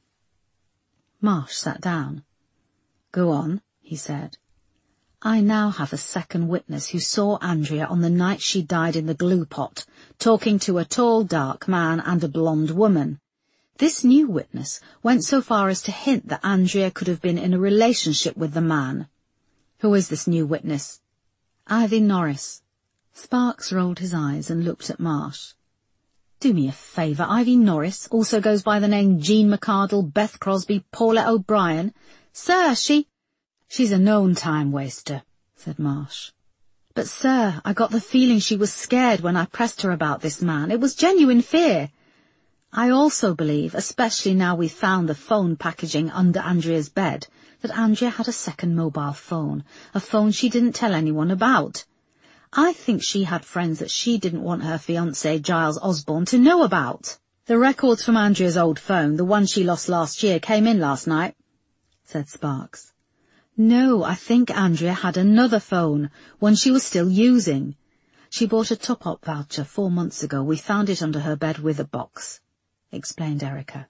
Marsh sat down. "Go on," he said. "I now have a second witness who saw Andrea on the night she died in the glue pot, talking to a tall, dark man and a blonde woman. This new witness went so far as to hint that Andrea could have been in a relationship with the man." "Who is this new witness?" "Ivy Norris." Sparks rolled his eyes and looked at Marsh. "Do me a favour, Ivy Norris also goes by the name Jean McArdle, Beth Crosby, Paulette O'Brien." "Sir, she—" "She's a known time-waster," said Marsh. "But, sir, I got the feeling she was scared when I pressed her about this man. It was genuine fear. I also believe, especially now we've found the phone packaging under Andrea's bed, that Andrea had a second mobile phone, a phone she didn't tell anyone about. I think she had friends that she didn't want her fiancé, Giles Osborne, to know about." "The records from Andrea's old phone, the one she lost last year, came in last night," said Sparks. "No, I think Andrea had another phone, one she was still using. She bought a top-up voucher four months ago. We found it under her bed with a box," explained Erica.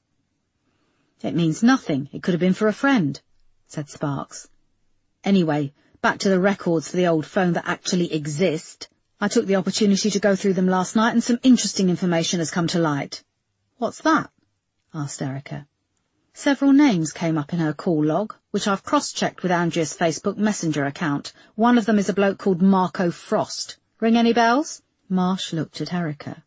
"It means nothing. It could have been for a friend," said Sparks. "Anyway, back to the records for the old phone that actually exist. I took the opportunity to go through them last night, and some interesting information has come to light." "What's that?" asked Erica. "Several names came up in her call log, which I've cross-checked with Andrea's Facebook Messenger account. One of them is a bloke called Marco Frost. Ring any bells?" Marsh looked at Erica.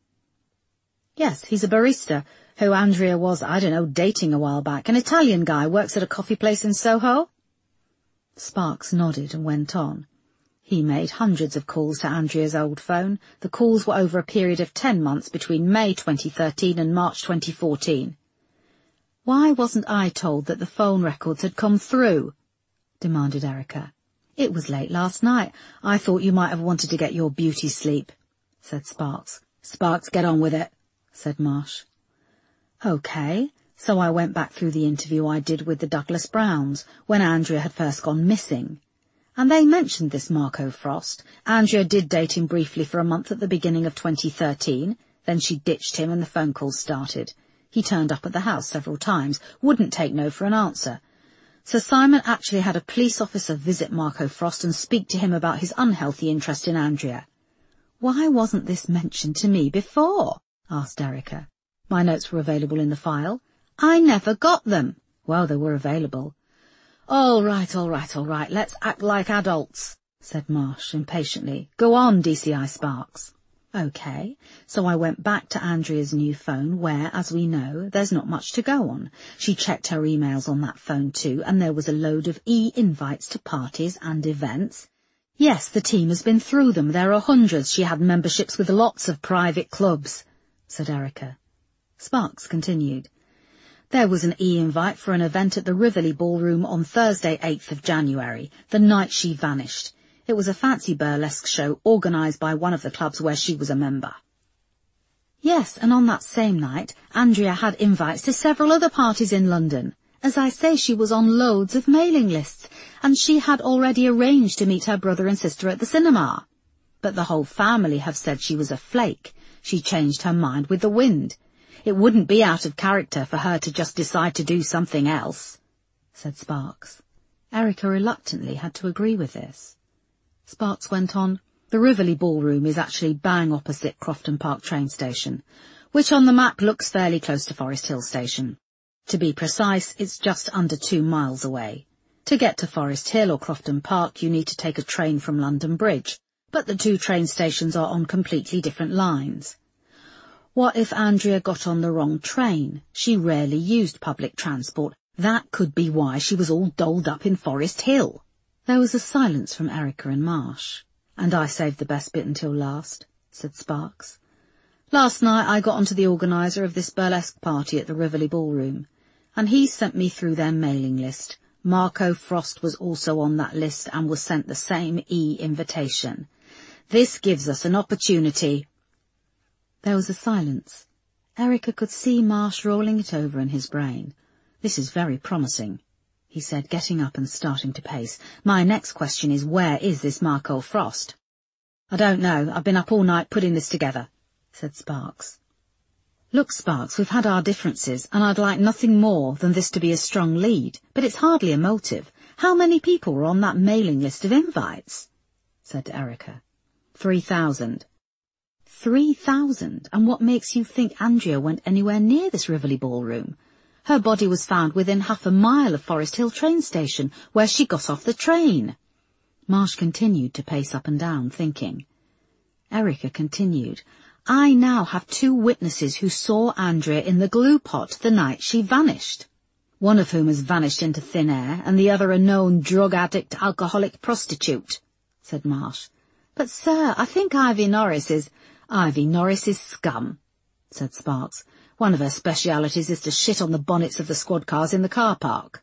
"Yes, he's a barista, who Andrea was, I don't know, dating a while back. An Italian guy, works at a coffee place in Soho." Sparks nodded and went on. "He made hundreds of calls to Andrea's old phone. The calls were over a period of ten months between May twenty thirteen and March twenty fourteen. "Why wasn't I told that the phone records had come through?" demanded Erica. "It was late last night. I thought you might have wanted to get your beauty sleep," said Sparks. "Sparks, get on with it," said Marsh. "OK, so I went back through the interview I did with the Douglas Browns, when Andrea had first gone missing. And they mentioned this Marco Frost. Andrea did date him briefly for a month at the beginning of twenty thirteen. Then she ditched him and the phone calls started. He turned up at the house several times, wouldn't take no for an answer. Sir Simon actually had a police officer visit Marco Frost and speak to him about his unhealthy interest in Andrea." "Why wasn't this mentioned to me before?" asked Erica. "My notes were available in the file." "I never got them." "Well, they were available." "All right, all right, all right, let's act like adults," said Marsh impatiently. "Go on, D C I Sparks." "OK, so I went back to Andrea's new phone where, as we know, there's not much to go on. She checked her emails on that phone too, and there was a load of e-invites to parties and events. Yes, the team has been through them. There are hundreds. She had memberships with lots of private clubs, said Erica. Sparks continued. There was an e-invite for an event at the Rivoli Ballroom on Thursday, eighth of January, the night she vanished. It was a fancy burlesque show organised by one of the clubs where she was a member. Yes, and on that same night, Andrea had invites to several other parties in London. As I say, she was on loads of mailing lists, and she had already arranged to meet her brother and sister at the cinema. But the whole family have said she was a flake. She changed her mind with the wind. It wouldn't be out of character for her to just decide to do something else, said Sparks. Erica reluctantly had to agree with this. Sparks went on. The Rivoli Ballroom is actually bang opposite Crofton Park train station, which on the map looks fairly close to Forest Hill Station. To be precise, it's just under two miles away. To get to Forest Hill or Crofton Park, you need to take a train from London Bridge, but the two train stations are on completely different lines. What if Andrea got on the wrong train? She rarely used public transport. That could be why she was all dolled up in Forest Hill. There was a silence from Erica and Marsh. And I saved the best bit until last, said Sparks. Last night I got onto the organiser of this burlesque party at the Rivoli Ballroom, and he sent me through their mailing list. Marco Frost was also on that list and was sent the same e-invitation. This gives us an opportunity. There was a silence. Erica could see Marsh rolling it over in his brain. This is very promising, he said, getting up and starting to pace. My next question is, where is this Marco Frost? I don't know. I've been up all night putting this together, said Sparks. Look, Sparks, we've had our differences, and I'd like nothing more than this to be a strong lead, but it's hardly a motive. How many people were on that mailing list of invites? Said Erica. Three thousand. Three thousand? And what makes you think Andrea went anywhere near this Rivoli Ballroom? Her body was found within half a mile of Forest Hill train station, where she got off the train. Marsh continued to pace up and down, thinking. Erica continued. I now have two witnesses who saw Andrea in the glue pot the night she vanished. One of whom has vanished into thin air, and the other a known drug-addict, alcoholic prostitute, said Marsh. But, sir, I think Ivy Norris is... Ivy Norris is scum, said Sparks. One of her specialities is to shit on the bonnets of the squad cars in the car park.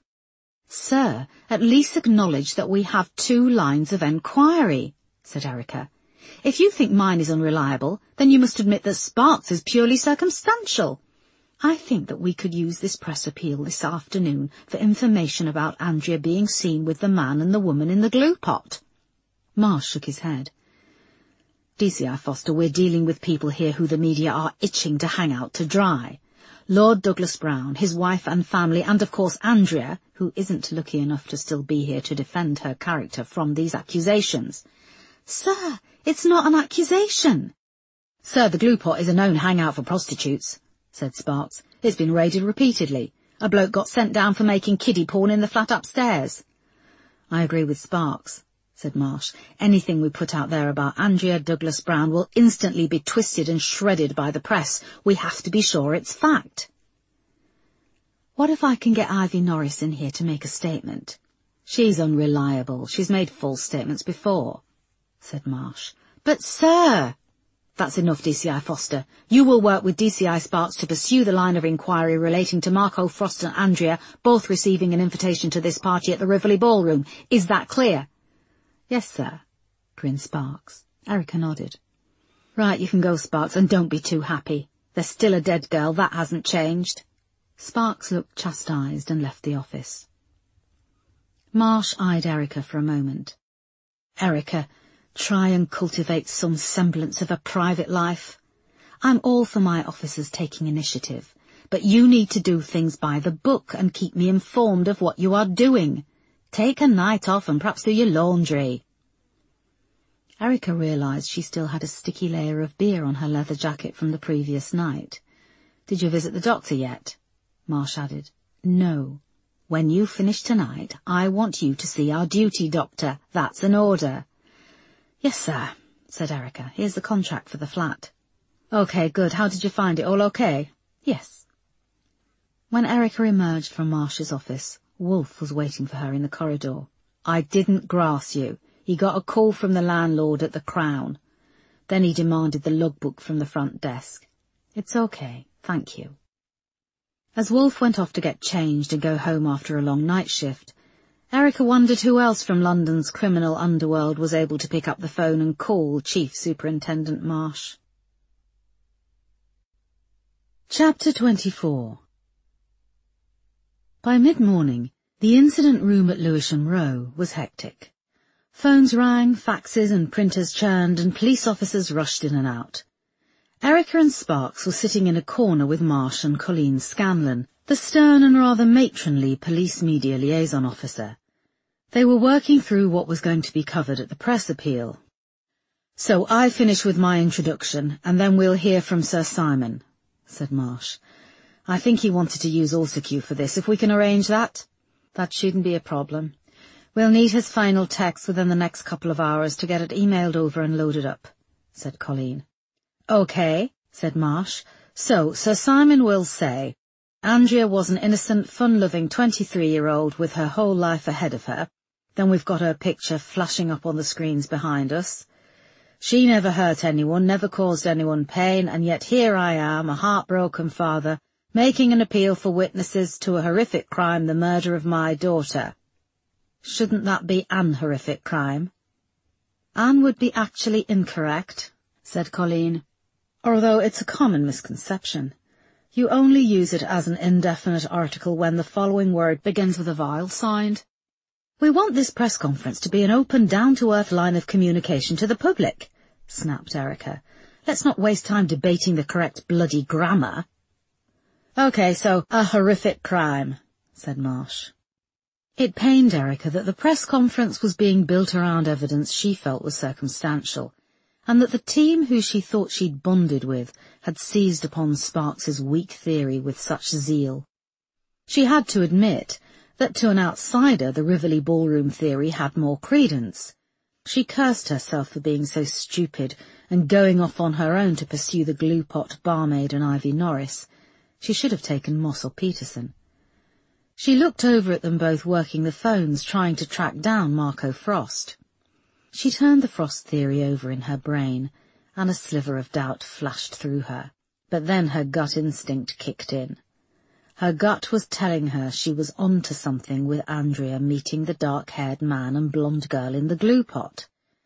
Sir, at least acknowledge that we have two lines of enquiry, said Erica. If you think mine is unreliable, then you must admit that Sparks is purely circumstantial. I think that we could use this press appeal this afternoon for information about Andrea being seen with the man and the woman in the glue pot. Marsh shook his head. D C I Foster, we're dealing with people here who the media are itching to hang out to dry. Lord Douglas Brown, his wife and family, and of course Andrea, who isn't lucky enough to still be here to defend her character from these accusations. Sir, it's not an accusation. Sir, the glue pot is a known hangout for prostitutes, said Sparks. It's been raided repeatedly. A bloke got sent down for making kiddie porn in the flat upstairs. I agree with Sparks, said Marsh. Anything we put out there about Andrea Douglas Brown will instantly be twisted and shredded by the press. We have to be sure it's fact. What if I can get Ivy Norris in here to make a statement? She's unreliable. She's made false statements before, said Marsh. But, sir... That's enough, D C I Foster. You will work with D C I Sparks to pursue the line of inquiry relating to Marco Frost and Andrea, both receiving an invitation to this party at the Rivoli Ballroom. Is that clear? Yes, sir, grinned Sparks. Erica nodded. Right, you can go, Sparks, and don't be too happy. There's still a dead girl, that hasn't changed. Sparks looked chastised and left the office. Marsh eyed Erica for a moment. Erica, try and cultivate some semblance of a private life. I'm all for my officers taking initiative, but you need to do things by the book and keep me informed of what you are doing. Take a night off and perhaps do your laundry. Erica realised she still had a sticky layer of beer on her leather jacket from the previous night. Did you visit the doctor yet? Marsh added. No. When you finish tonight, I want you to see our duty doctor. That's an order. Yes, sir, said Erica. Here's the contract for the flat. OK, good. How did you find it? All OK? Yes. When Erica emerged from Marsh's office, Wolfe was waiting for her in the corridor. I didn't grass you. He got a call from the landlord at the Crown. Then he demanded the logbook from the front desk. It's okay, thank you. As Wolfe went off to get changed and go home after a long night shift, Erica wondered who else from London's criminal underworld was able to pick up the phone and call Chief Superintendent Marsh. Chapter twenty-four. By mid-morning, the incident room at Lewisham Row was hectic. Phones rang, faxes and printers churned, and police officers rushed in and out. Erica and Sparks were sitting in a corner with Marsh and Colleen Scanlon, the stern and rather matronly police media liaison officer. They were working through what was going to be covered at the press appeal. So I finish with my introduction, and then we'll hear from Sir Simon, said Marsh. I think he wanted to use AlsaQ for this, if we can arrange that. That shouldn't be a problem. We'll need his final text within the next couple of hours to get it emailed over and loaded up, said Colleen. OK, said Marsh. So, Sir Simon will say, Andrea was an innocent, fun-loving twenty-three-year-old with her whole life ahead of her. Then we've got her picture flashing up on the screens behind us. She never hurt anyone, never caused anyone pain, and yet here I am, a heartbroken father, making an appeal for witnesses to a horrific crime, the murder of my daughter. Shouldn't that be an horrific crime? Anne would be actually incorrect, said Colleen, although it's a common misconception. You only use it as an indefinite article when the following word begins with a vowel sound. We want this press conference to be an open, down-to-earth line of communication to the public, snapped Erica. Let's not waste time debating the correct bloody grammar. OK, so a horrific crime, said Marsh. It pained Erica that the press conference was being built around evidence she felt was circumstantial, and that the team who she thought she'd bonded with had seized upon Sparks's weak theory with such zeal. She had to admit that to an outsider the Rivoli ballroom theory had more credence. She cursed herself for being so stupid and going off on her own to pursue the glue pot barmaid and Ivy Norris. She should have taken Moss or Peterson. She looked over at them both working the phones, trying to track down Marco Frost. She turned the Frost theory over in her brain, and a sliver of doubt flashed through her. But then her gut instinct kicked in. Her gut was telling her she was onto something with Andrea meeting the dark-haired man and blonde girl in the glue pot.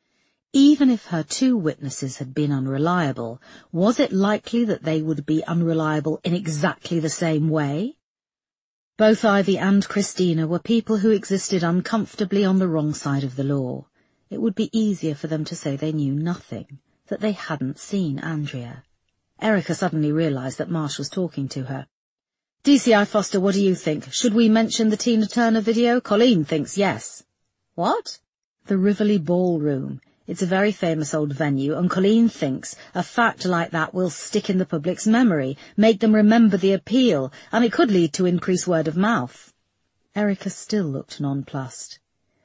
Even if her two witnesses had been unreliable, was it likely that they would be unreliable in exactly the same way? Both Ivy and Christina were people who existed uncomfortably on the wrong side of the law. It would be easier for them to say they knew nothing, that they hadn't seen Andrea. Erica suddenly realised that Marsh was talking to her. D C I Foster, what do you think? Should we mention the Tina Turner video? Colleen thinks yes. What? The Rivoli Ballroom. It's a very famous old venue, and Colleen thinks a fact like that will stick in the public's memory, make them remember the appeal, and it could lead to increased word of mouth. Erica still looked nonplussed.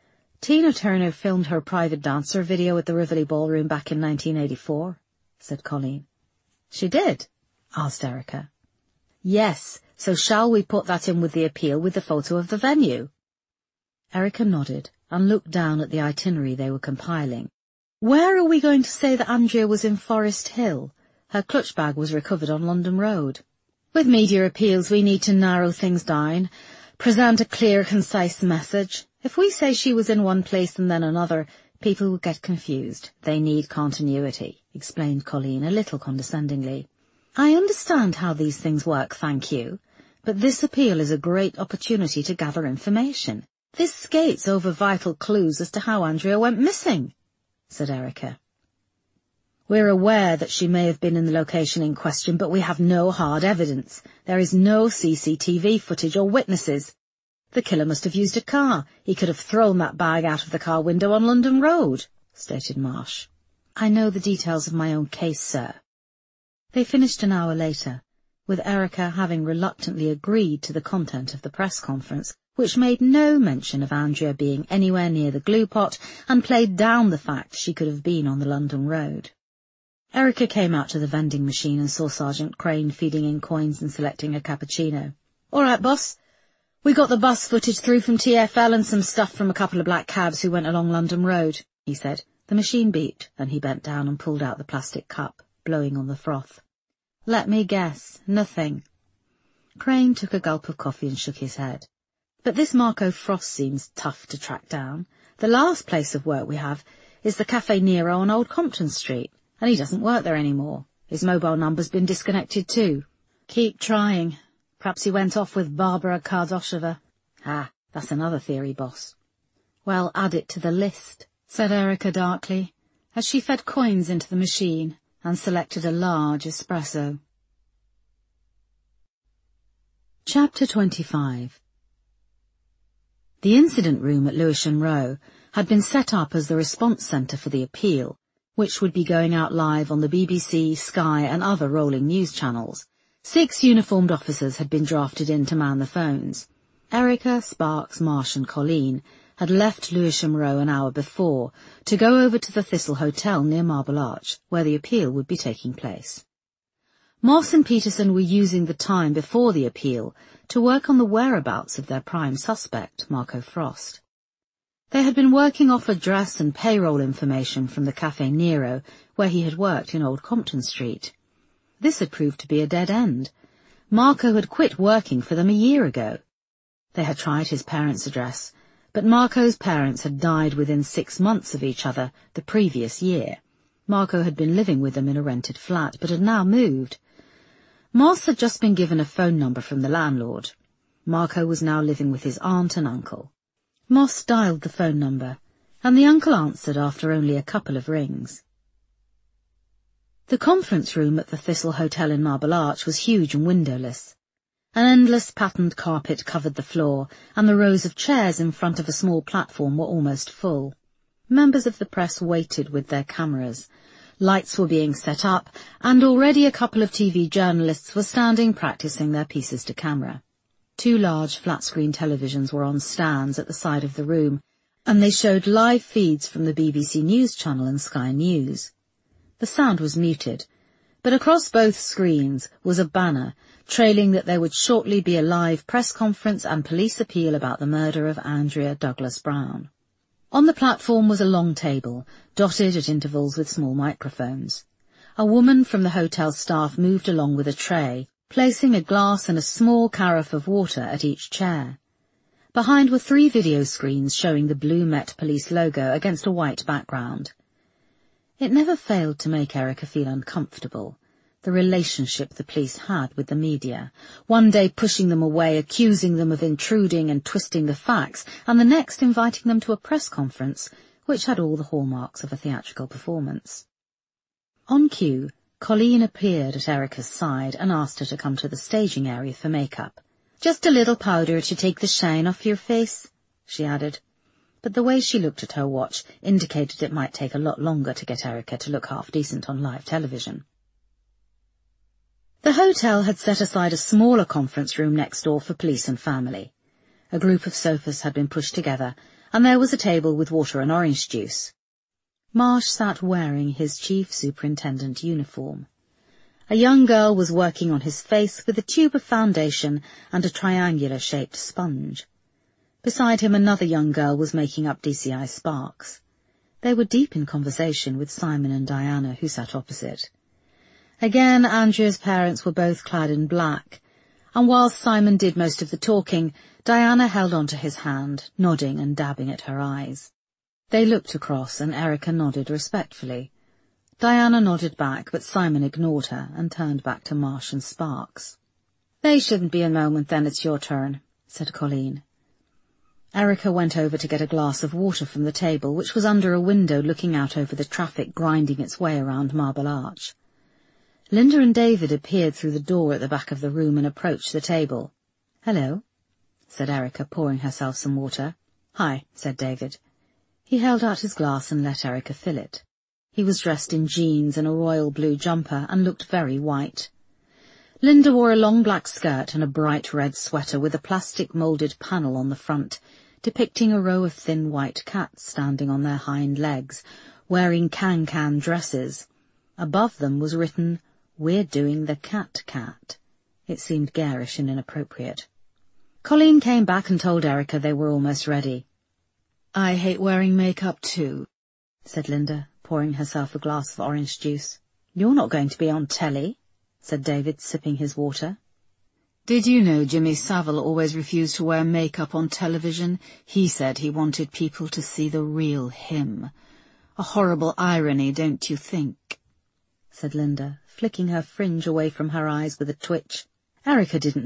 Tina Turner filmed her private dancer video at the Rivoli Ballroom back in nineteen eighty-four, said Colleen. She did? Asked Erica. Yes, so shall we put that in with the appeal with the photo of the venue? Erica nodded and looked down at the itinerary they were compiling. Where are we going to say that Andrea was in Forest Hill? Her clutch bag was recovered on London Road. With media appeals we need to narrow things down, present a clear, concise message. If we say she was in one place and then another, people will get confused. They need continuity, explained Colleen a little condescendingly. I understand how these things work, thank you, but this appeal is a great opportunity to gather information. This skates over vital clues as to how Andrea went missing, said Erica. We're aware that she may have been in the location in question, but we have no hard evidence. There is no C C T V footage or witnesses. The killer must have used a car. He could have thrown that bag out of the car window on London Road, stated Marsh. I know the details of my own case, sir. They finished an hour later, with Erica having reluctantly agreed to the content of the press conference, which made no mention of Andrea being anywhere near the glue pot and played down the fact she could have been on the London Road. Erica came out to the vending machine and saw Sergeant Crane feeding in coins and selecting a cappuccino. All right, boss. We got the bus footage through from T F L and some stuff from a couple of black cabs who went along London Road. he said. The machine beeped, and he bent down and pulled out the plastic cup, blowing on the froth. Let me guess, nothing. Crane took a gulp of coffee and shook his head. But this Marco Frost seems tough to track down. The last place of work we have is the Café Nero on Old Compton Street, and he doesn't work there anymore. His mobile number's been disconnected too. Keep trying. Perhaps he went off with Barbara Kardosheva. Ah, that's another theory, boss. Well, add it to the list, said Erica darkly, as she fed coins into the machine and selected a large espresso. Chapter twenty-five. The incident room at Lewisham Row had been set up as the response centre for the appeal, which would be going out live on the B B C, Sky and other rolling news channels. Six uniformed officers had been drafted in to man the phones. Erica, Sparks, Marsh and Colleen had left Lewisham Row an hour before to go over to the Thistle Hotel near Marble Arch, where the appeal would be taking place. Moss and Peterson were using the time before the appeal to work on the whereabouts of their prime suspect, Marco Frost. They had been working off address and payroll information from the Café Nero, where he had worked in Old Compton Street. This had proved to be a dead end. Marco had quit working for them a year ago. They had tried his parents' address, but Marco's parents had died within six months of each other the previous year. Marco had been living with them in a rented flat, but had now moved. Moss had just been given a phone number from the landlord. Marco was now living with his aunt and uncle. Moss dialed the phone number, and the uncle answered after only a couple of rings. The conference room at the Thistle Hotel in Marble Arch was huge and windowless. An endless patterned carpet covered the floor, and the rows of chairs in front of a small platform were almost full. Members of the press waited with their cameras. Lights were being set up, and already a couple of T V journalists were standing practicing their pieces to camera. Two large flat-screen televisions were on stands at the side of the room, and they showed live feeds from the B B C News Channel and Sky News. The sound was muted, but across both screens was a banner trailing that there would shortly be a live press conference and police appeal about the murder of Andrea Douglas Brown. On the platform was a long table, dotted at intervals with small microphones. A woman from the hotel staff moved along with a tray, placing a glass and a small carafe of water at each chair. Behind were three video screens showing the blue Met Police logo against a white background. It never failed to make Erica feel uncomfortable, the relationship the police had with the media, one day pushing them away, accusing them of intruding and twisting the facts, and the next inviting them to a press conference, which had all the hallmarks of a theatrical performance. On cue, Colleen appeared at Erica's side and asked her to come to the staging area for makeup. "Just a little powder to take the shine off your face," she added. But the way she looked at her watch indicated it might take a lot longer to get Erica to look half decent on live television. The hotel had set aside a smaller conference room next door for police and family. A group of sofas had been pushed together, and there was a table with water and orange juice. Marsh sat wearing his chief superintendent uniform. A young girl was working on his face with a tube of foundation and a triangular-shaped sponge. Beside him another young girl was making up D C I Sparks. They were deep in conversation with Simon and Diana, who sat opposite. Again, Andrea's parents were both clad in black, and whilst Simon did most of the talking, Diana held onto his hand, nodding and dabbing at her eyes. They looked across, and Erica nodded respectfully. Diana nodded back, but Simon ignored her and turned back to Marsh and Sparks. "They shouldn't be a moment, then it's your turn," said Colleen. Erica went over to get a glass of water from the table, which was under a window looking out over the traffic grinding its way around Marble Arch. Linda and David appeared through the door at the back of the room and approached the table. "Hello," said Erica, pouring herself some water. "Hi," said David. He held out his glass and let Erica fill it. He was dressed in jeans and a royal blue jumper and looked very white. Linda wore a long black skirt and a bright red sweater with a plastic moulded panel on the front, depicting a row of thin white cats standing on their hind legs, wearing can-can dresses. Above them was written, "We're doing the cat-cat." It seemed garish and inappropriate. Colleen came back and told Erica they were almost ready. "I hate wearing makeup too," said Linda, pouring herself a glass of orange juice. You're not going to be on telly, said David, sipping his water. Did you know Jimmy Savile always refused to wear makeup on television? He said he wanted people to see the real him. A horrible irony, don't you think? Said Linda, flicking her fringe away from her eyes with a twitch. Erica didn't